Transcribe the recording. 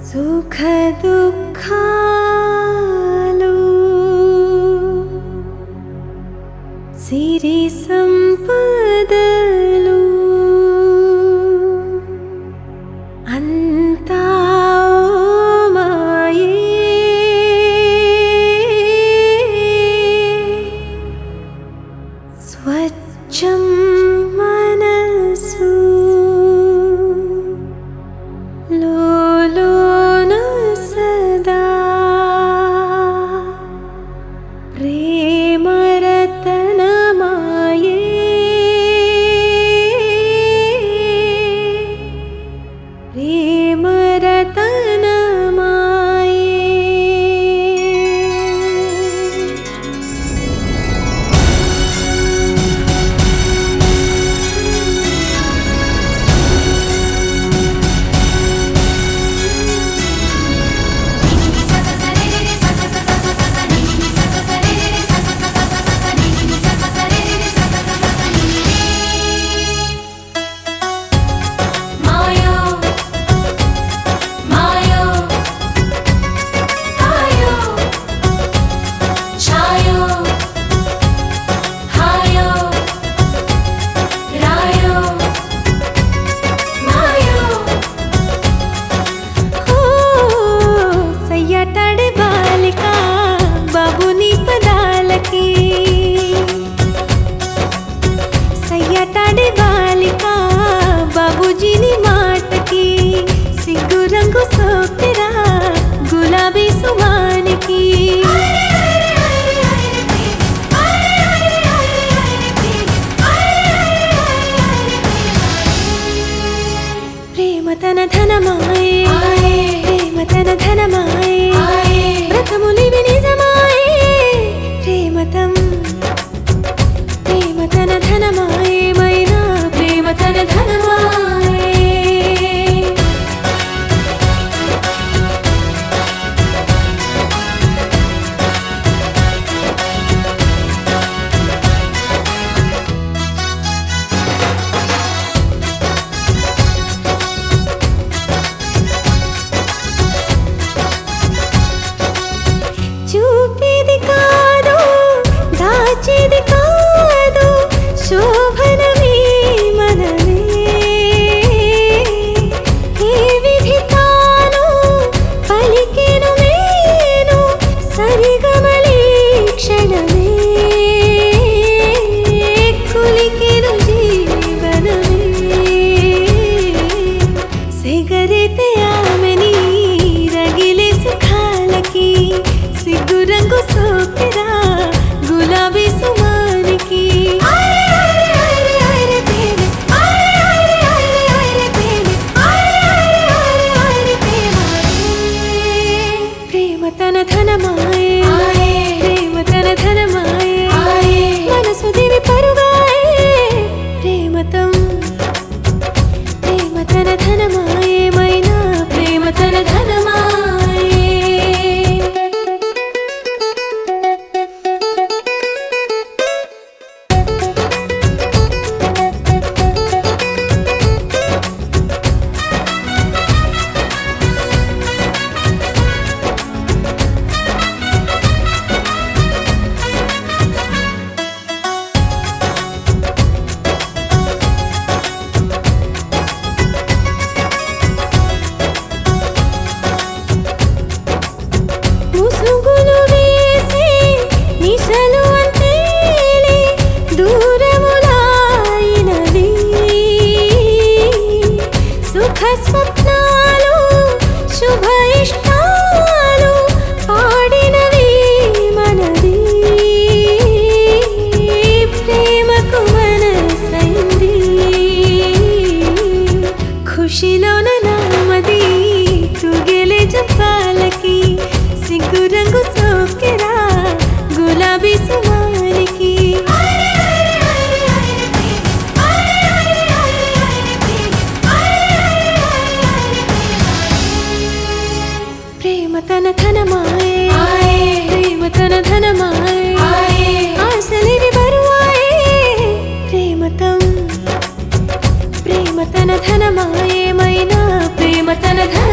సుఖ దుఃఖాలు సిరి సంపదలు అంతా మాయే స్వచ్ఛం మనసు లోలోన సదా ప్రేమ రతనమాయే ప్రేమ రతనమాయే సయ్యటాడే బాలిక బాబూజీని మాటకి సిగ్గు రంగు సోకిరా గులాబీ సుమానికి ప్రేమ తన ధనమాయే ప్రేమ తన ధనమాయే వ్రతములివి నిజమాయే ప్రేమతం ప్రేమ తన ధనమాయే మైనా ప్రేమ తన ధనమాయే చూపేది కాదు దాచేది కాదు శోభనమే మనమే ఏ విధి తాను పలికెను మేను సరిగమలే క్షణమే కులికెను జీవనమే సిగరెతే ఆమెని రగిలే సుఖాలకి సిగ్గు రంగు సోకిరా గులాబీ సుమానికి ప్రేమ తన ధనమాయే ప్రేమ తన ధనమాయే మనసు దివి పరుగాయే ప్రేమతం ప్రేమ తన ధనమాయే మైనా ప్రేమ తన ధనమాయే ముసుగులు వేసి నిశలు అంతేలే దూరములాయినవి సుఖ స్వప్నాలు శుభ ఇష్టాలు పాడినవి మనది ప్రేమకు మనసైంది ఖుషిలోన నామది తుగెలే జంపాలకి సిగ్గు రంగు సోకిరా గులాబీ సుమానికి ప్రేమ తన ధనమాయే ప్రేమ తన ధనమాయే ఆశలివి బరువాయే ప్రేమతం ప్రేమ తన ధనమాయే మైనా ప్రేమ తన ధన